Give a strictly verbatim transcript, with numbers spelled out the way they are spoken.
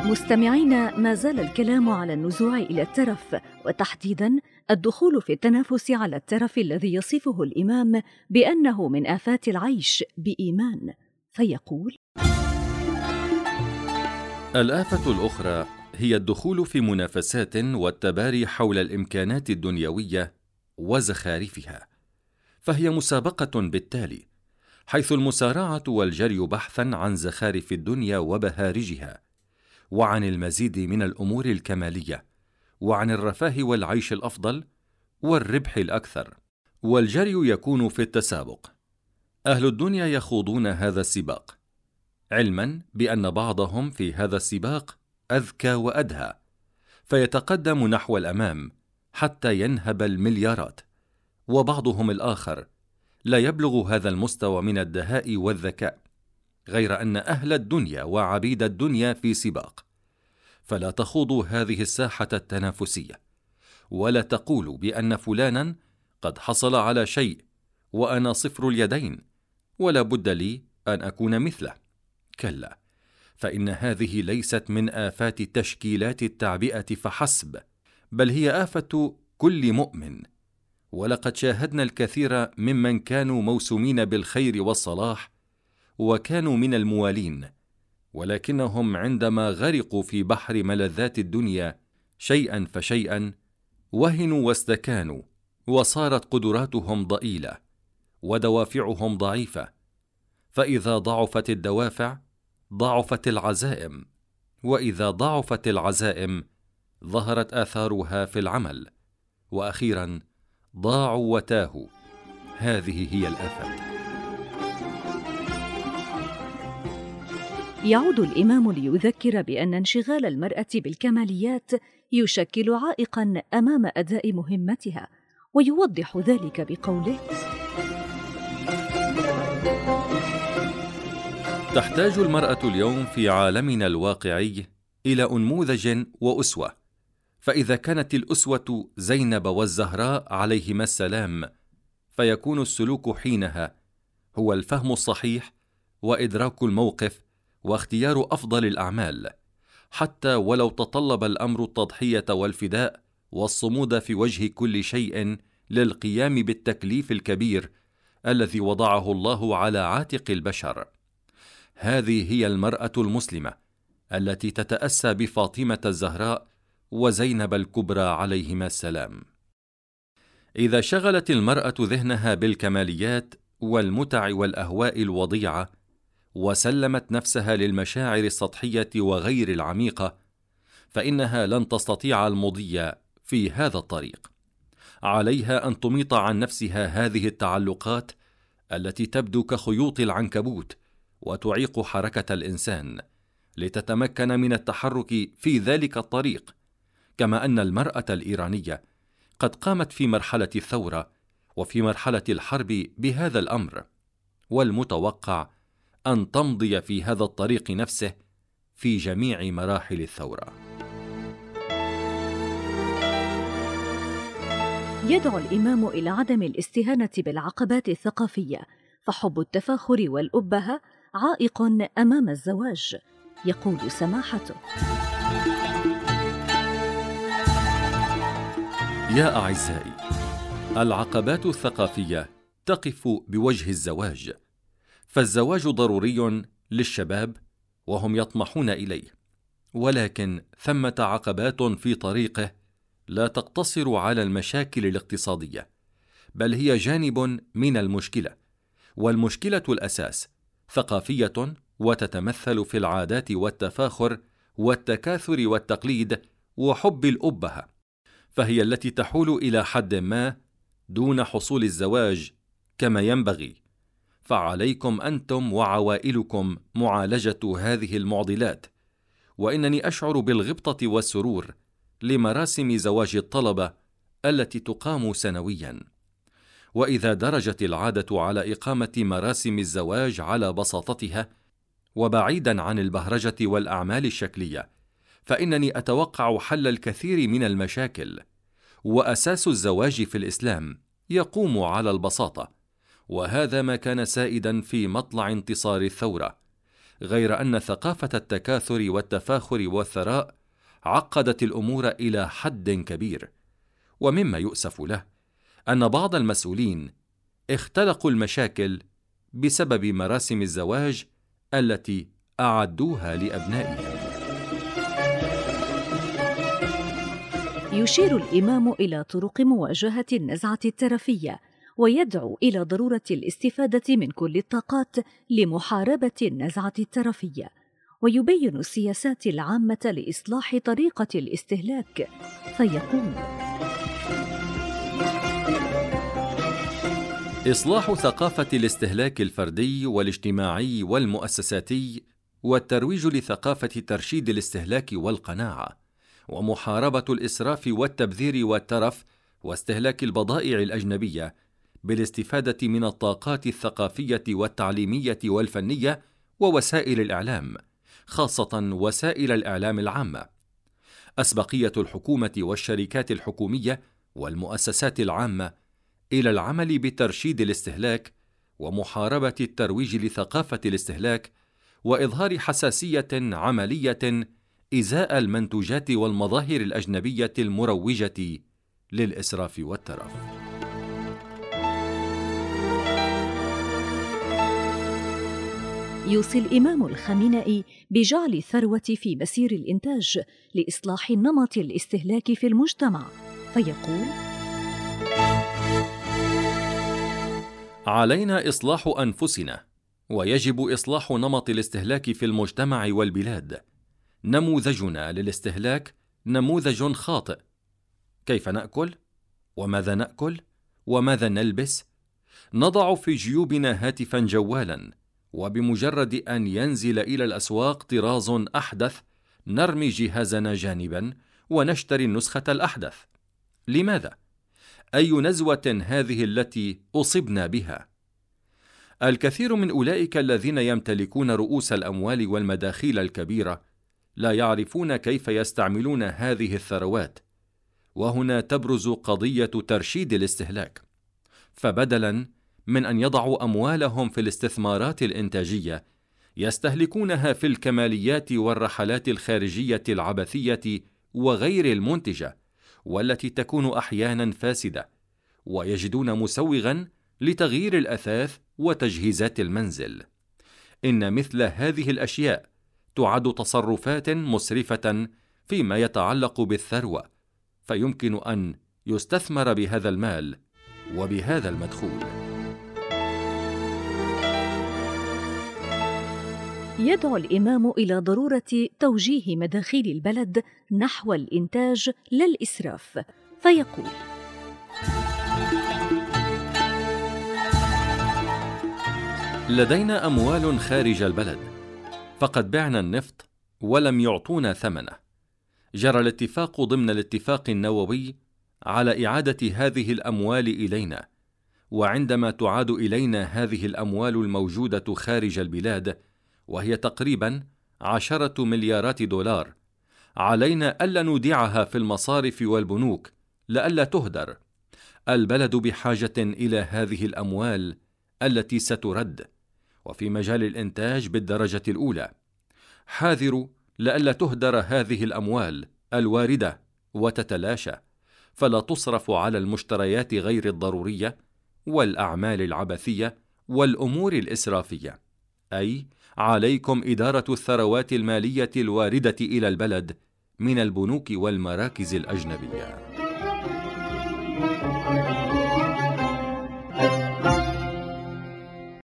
مستمعين، ما زال الكلام على النزوع إلى الترف، وتحديداً الدخول في التنافس على الترف الذي يصفه الإمام بأنه من آفات العيش بإيمان، فيقول: الآفة الأخرى هي الدخول في منافسات والتباري حول الإمكانات الدنيوية وزخارفها، فهي مسابقة بالتالي، حيث المسارعة والجري بحثاً عن زخارف الدنيا وبهارجها، وعن المزيد من الأمور الكمالية، وعن الرفاه والعيش الأفضل والربح الأكثر. والجري يكون في التسابق. أهل الدنيا يخوضون هذا السباق، علما بأن بعضهم في هذا السباق أذكى وأدهى، فيتقدم نحو الأمام حتى ينهب المليارات، وبعضهم الآخر لا يبلغ هذا المستوى من الدهاء والذكاء، غير أن أهل الدنيا وعبيد الدنيا في سباق. فلا تخوضوا هذه الساحة التنافسية، ولا تقولوا بأن فلانا قد حصل على شيء وأنا صفر اليدين ولا بد لي أن أكون مثله. كلا، فإن هذه ليست من آفات تشكيلات التعبئة فحسب، بل هي آفة كل مؤمن. ولقد شاهدنا الكثير ممن كانوا موسومين بالخير والصلاح وكانوا من الموالين، ولكنهم عندما غرقوا في بحر ملذات الدنيا شيئا فشيئا وهنوا واستكانوا، وصارت قدراتهم ضئيلة ودوافعهم ضعيفة. فإذا ضعفت الدوافع ضعفت العزائم، وإذا ضعفت العزائم ظهرت آثارها في العمل، وأخيرا ضاعوا وتاهوا. هذه هي الآفات. يعود الإمام ليذكر بأن انشغال المرأة بالكماليات يشكل عائقاً أمام أداء مهمتها، ويوضح ذلك بقوله: تحتاج المرأة اليوم في عالمنا الواقعي إلى أنموذج وأسوة، فإذا كانت الأسوة زينب والزهراء عليهما السلام، فيكون السلوك حينها هو الفهم الصحيح وإدراك الموقف واختيار أفضل الأعمال، حتى ولو تطلب الأمر التضحية والفداء والصمود في وجه كل شيء للقيام بالتكليف الكبير الذي وضعه الله على عاتق البشر. هذه هي المرأة المسلمة التي تتأسى بفاطمة الزهراء وزينب الكبرى عليهما السلام. إذا شغلت المرأة ذهنها بالكماليات والمتع والأهواء الوضيعة، وسلمت نفسها للمشاعر السطحية وغير العميقة، فإنها لن تستطيع المضي في هذا الطريق. عليها أن تميط عن نفسها هذه التعلقات التي تبدو كخيوط العنكبوت وتعيق حركة الإنسان، لتتمكن من التحرك في ذلك الطريق. كما أن المرأة الإيرانية قد قامت في مرحلة الثورة وفي مرحلة الحرب بهذا الأمر، والمتوقع أن تمضي في هذا الطريق نفسه في جميع مراحل الثورة. يدعو الإمام إلى عدم الاستهانة بالعقبات الثقافية، فحب التفاخر والأبهة عائق أمام الزواج. يقول سماحته: يا أعزائي، العقبات الثقافية تقف بوجه الزواج، فالزواج ضروري للشباب وهم يطمحون إليه، ولكن ثمة عقبات في طريقه لا تقتصر على المشاكل الاقتصادية، بل هي جانب من المشكلة، والمشكلة الأساس ثقافية، وتتمثل في العادات والتفاخر والتكاثر والتقليد وحب الأبهة، فهي التي تحول إلى حد ما دون حصول الزواج كما ينبغي. فعليكم أنتم وعوائلكم معالجة هذه المعضلات، وإنني أشعر بالغبطة والسرور لمراسم زواج الطلبة التي تقام سنويا. وإذا درجت العادة على إقامة مراسم الزواج على بساطتها وبعيدا عن البهرجة والأعمال الشكلية، فإنني أتوقع حل الكثير من المشاكل. وأساس الزواج في الإسلام يقوم على البساطة، وهذا ما كان سائدا في مطلع انتصار الثورة، غير أن ثقافة التكاثر والتفاخر والثراء عقدت الأمور إلى حد كبير، ومما يؤسف له أن بعض المسؤولين اختلقوا المشاكل بسبب مراسم الزواج التي أعدوها لأبنائهم. يشير الإمام إلى طرق مواجهة النزعة الترفية، ويدعو إلى ضرورة الاستفادة من كل الطاقات لمحاربة النزعة الترفية، ويبين السياسات العامة لإصلاح طريقة الاستهلاك، فيقول: إصلاح ثقافة الاستهلاك الفردي والاجتماعي والمؤسساتي، والترويج لثقافة ترشيد الاستهلاك والقناعة، ومحاربة الإسراف والتبذير والترف واستهلاك البضائع الأجنبية بالاستفادة من الطاقات الثقافية والتعليمية والفنية ووسائل الإعلام، خاصة وسائل الإعلام العامة. أسبقية الحكومة والشركات الحكومية والمؤسسات العامة إلى العمل بترشيد الاستهلاك ومحاربة الترويج لثقافة الاستهلاك، وإظهار حساسية عملية إزاء المنتوجات والمظاهر الأجنبية المروجة للإسراف والترف. يوصي الإمام الخامنئي بجعل الثروة في مسير الإنتاج لإصلاح نمط الاستهلاك في المجتمع، فيقول: علينا إصلاح أنفسنا، ويجب إصلاح نمط الاستهلاك في المجتمع والبلاد. نموذجنا للاستهلاك نموذج خاطئ. كيف نأكل؟ وماذا نأكل؟ وماذا نلبس؟ نضع في جيوبنا هاتفا جوالا، وبمجرد أن ينزل إلى الأسواق طراز أحدث نرمي جهازنا جانبا ونشتري النسخة الأحدث. لماذا؟ أي نزوة هذه التي أصبنا بها؟ الكثير من أولئك الذين يمتلكون رؤوس الأموال والمداخيل الكبيرة لا يعرفون كيف يستعملون هذه الثروات، وهنا تبرز قضية ترشيد الاستهلاك. فبدلاً من أن يضعوا أموالهم في الاستثمارات الإنتاجية، يستهلكونها في الكماليات والرحلات الخارجية العبثية وغير المنتجة، والتي تكون أحياناً فاسدة، ويجدون مسوغاً لتغيير الأثاث وتجهيزات المنزل. إن مثل هذه الأشياء تعد تصرفات مسرفة فيما يتعلق بالثروة، فيمكن أن يستثمر بهذا المال وبهذا المدخول. يدعو الإمام إلى ضرورة توجيه مداخيل البلد نحو الإنتاج لا الإسراف، فيقول: لدينا أموال خارج البلد، فقد بعنا النفط ولم يعطونا ثمنه. جرى الاتفاق ضمن الاتفاق النووي على إعادة هذه الأموال إلينا، وعندما تعاد إلينا هذه الأموال الموجودة خارج البلاد، وهي تقريبا عشرة مليارات دولار، علينا ألا نودعها في المصارف والبنوك لئلا تهدر. البلد بحاجة إلى هذه الأموال التي سترد، وفي مجال الإنتاج بالدرجة الأولى. حاذروا لئلا تهدر هذه الأموال الواردة وتتلاشى، فلا تصرف على المشتريات غير الضرورية والأعمال العبثية والأمور الإسرافية. أي عليكم إدارة الثروات المالية الواردة إلى البلد من البنوك والمراكز الأجنبية.